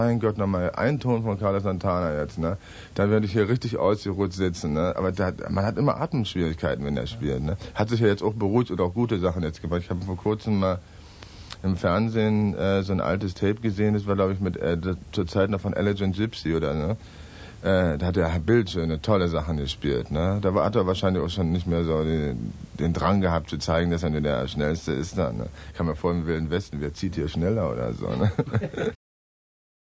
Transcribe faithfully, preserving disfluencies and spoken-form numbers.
Mein Gott, nochmal ein Ton von Carlos Santana jetzt, ne? Da würde ich hier richtig ausgeruht sitzen, ne? Aber da, man hat immer Atemschwierigkeiten, wenn er spielt, ne? Hat sich ja jetzt auch beruhigt oder auch gute Sachen jetzt gemacht. Ich habe vor kurzem mal im Fernsehen äh, so ein altes Tape gesehen, das war, glaube ich, mit äh, zur Zeit noch von Elegant Gypsy, oder, ne? Äh, da hat er bildschöne, tolle Sachen gespielt, ne? Da war, hat er wahrscheinlich auch schon nicht mehr so den, den Drang gehabt zu zeigen, dass er nur der Schnellste ist da, ne? Ich kann mir vor, im Wilden Westen, wer zieht hier schneller oder so, ne?